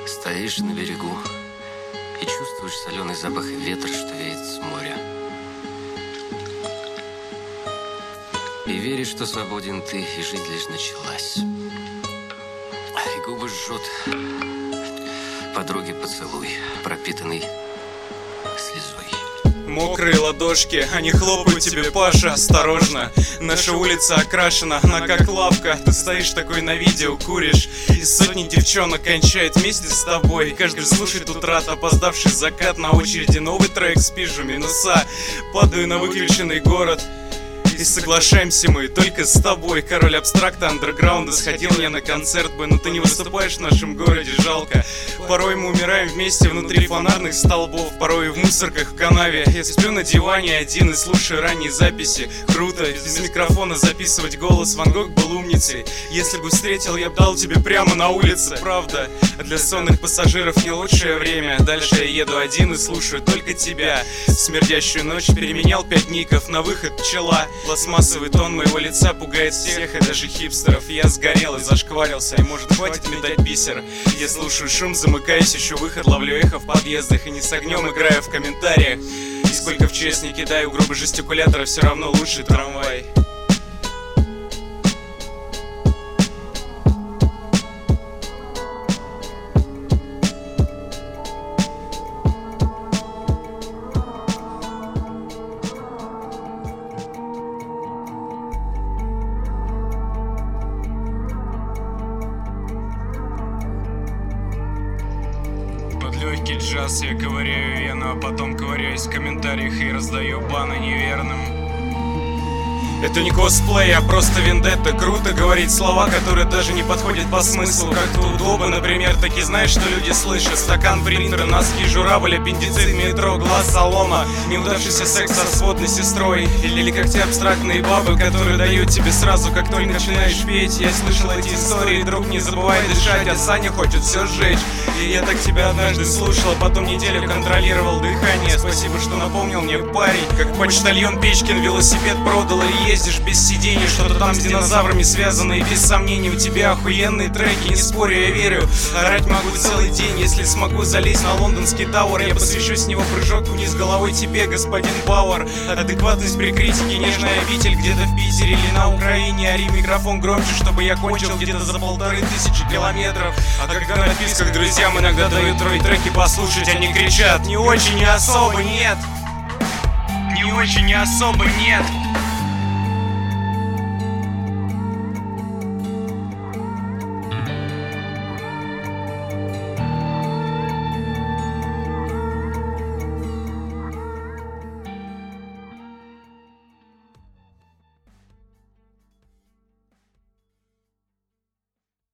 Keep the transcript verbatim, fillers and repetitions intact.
Стоишь на берегу и чувствуешь соленый запах ветра, что веет с моря. И веришь, что свободен ты, и жизнь лишь началась. И губы жжет подруги поцелуй, пропитанный слезой. Мокрые ладошки, они хлопают тебе, Паша, осторожно. Наша улица окрашена, она как лавка. Ты стоишь такой на видео, куришь, и сотни девчонок кончают вместе с тобой. Каждый слушает утрат, опоздавший закат. На очереди новый трек, спижу минуса. Падаю на выключенный город, и соглашаемся мы только с тобой. Король абстракта, андерграунда, сходил я на концерт бы, но ты не выступаешь в нашем городе, жалко. Порой мы умираем вместе внутри фонарных столбов, порой в мусорках, в канаве. Я сплю на диване один и слушаю ранние записи. Круто, без микрофона записывать голос. Ван Гог был умницей. Если бы встретил, я б дал тебе прямо на улице. Правда, для сонных пассажиров не лучшее время. Дальше я еду один и слушаю только тебя. Смердящую ночь переменял пять ников. На выход пчела. Пластмассовый тон моего лица пугает всех, и даже хипстеров. Я сгорел и зашкварился, и может хватит мне дать бисер. Я слушаю шум, замыкаюсь, ищу выход, ловлю эхо в подъездах, и не с огнем играю в комментариях. И сколько в честь не кидаю грубо жестикулятора, все равно лучший трамвай. Легкий джаз, я ковыряю вену, а потом ковыряюсь в комментариях и раздаю баны неверным. Это не косплей, а просто вендетта. Круто говорить слова, которые даже не подходят по смыслу. Как-то удобно, например, таки знаешь, что люди слышат. Стакан принтера, носки, журавль, аппендицит, метро, глаз солома. Неудавшийся секс со сводной сестрой. Или, или как те абстрактные бабы, которые дают тебе сразу, как только начинаешь петь. Я слышал эти истории, друг, не забывай дышать, а Саня хочет все сжечь. И я так тебя однажды слушал, а потом неделю контролировал дыхание. Спасибо, что напомнил мне, парень. Как почтальон Печкин велосипед продал, и ездишь без сидений, что-то там с динозаврами связано. И без сомнений у тебя охуенные треки, не спорю, я верю. Орать могу целый день, если смогу залезть на лондонский тауэр. Я посвящу с него прыжок вниз головой тебе, господин Бауэр. Адекватность при критике, нежная обитель где-то в Питере или на Украине. Ори микрофон громче, чтобы я кончил где-то за полторы тысячи километров. А когда на отписках друзьям иногда дают твои треки послушать, они кричат: не очень, не особо, нет. Не очень, не особо, нет.